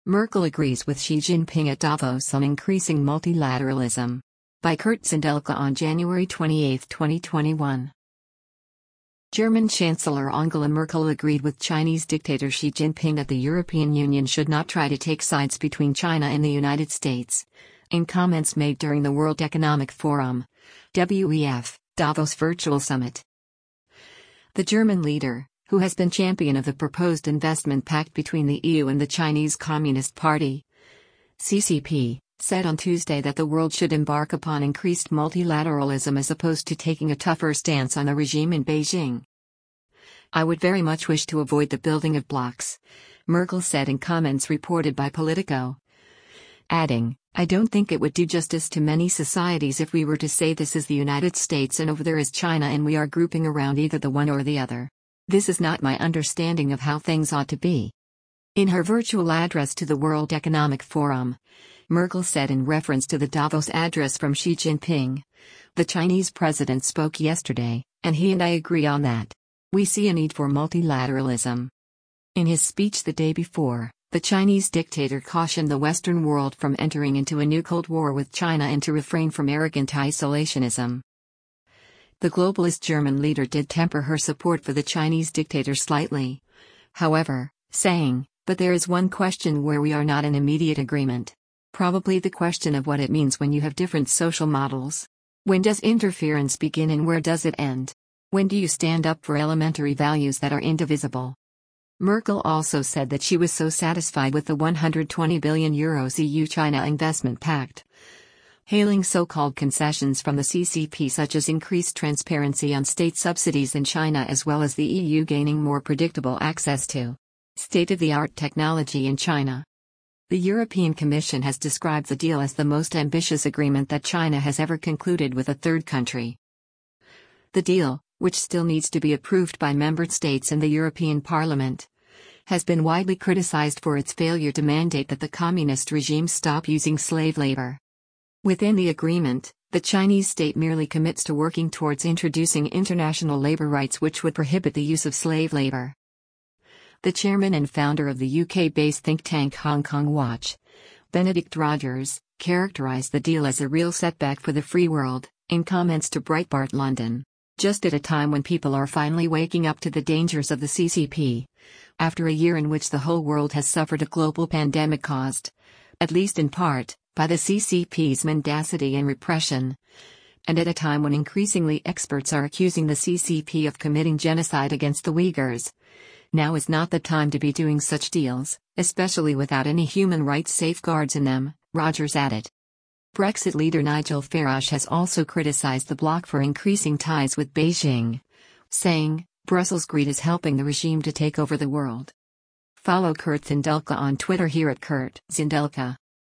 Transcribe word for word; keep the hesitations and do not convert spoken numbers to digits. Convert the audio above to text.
Merkel agrees with Xi Jinping at Davos on increasing multilateralism. By Kurt Zindelka on January twenty-eighth, twenty twenty-one. German Chancellor Angela Merkel agreed with Chinese dictator Xi Jinping that the European Union should not try to take sides between China and the United States. In comments made during the World Economic Forum, W E F, Davos Virtual Summit. The German leader, who has been champion of the proposed investment pact between the E U and the Chinese Communist Party, C C P, said on Tuesday that the world should embark upon increased multilateralism as opposed to taking a tougher stance on the regime in Beijing. I would very much wish to avoid the building of blocks, Merkel said in comments reported by Politico. Adding, I don't think it would do justice to many societies if we were to say this is the United States and over there is China and we are grouping around either the one or the other. This is not my understanding of how things ought to be. In her virtual address to the World Economic Forum, Merkel said in reference to the Davos address from Xi Jinping, the Chinese president spoke yesterday, and he and I agree on that. We see a need for multilateralism. In his speech the day before, the Chinese dictator cautioned the Western world from entering into a new Cold War with China and to refrain from arrogant isolationism. The globalist German leader did temper her support for the Chinese dictator slightly, however, saying, but there is one question where we are not in immediate agreement. Probably the question of what it means when you have different social models. When does interference begin and where does it end? When do you stand up for elementary values that are indivisible? Merkel also said that she was so satisfied with the one hundred twenty billion euros E U-China investment pact, hailing so-called concessions from the C C P such as increased transparency on state subsidies in China as well as the E U gaining more predictable access to state-of-the-art technology in China. The European Commission has described the deal as the most ambitious agreement that China has ever concluded with a third country. The deal, which still needs to be approved by member states and the European Parliament, has been widely criticized for its failure to mandate that the communist regime stop using slave labor. Within the agreement, the Chinese state merely commits to working towards introducing international labor rights which would prohibit the use of slave labor. The chairman and founder of the U K-based think tank Hong Kong Watch, Benedict Rogers, characterized the deal as a real setback for the free world, in comments to Breitbart London. Just at a time when people are finally waking up to the dangers of the C C P, after a year in which the whole world has suffered a global pandemic caused, at least in part, by the C C P's mendacity and repression, and at a time when increasingly experts are accusing the C C P of committing genocide against the Uyghurs, now is not the time to be doing such deals, especially without any human rights safeguards in them, Rogers added. Brexit leader Nigel Farage has also criticized the bloc for increasing ties with Beijing, saying, Brussels' greed is helping the regime to take over the world. Follow Kurt Zindelka on Twitter here at Kurt Zindelka.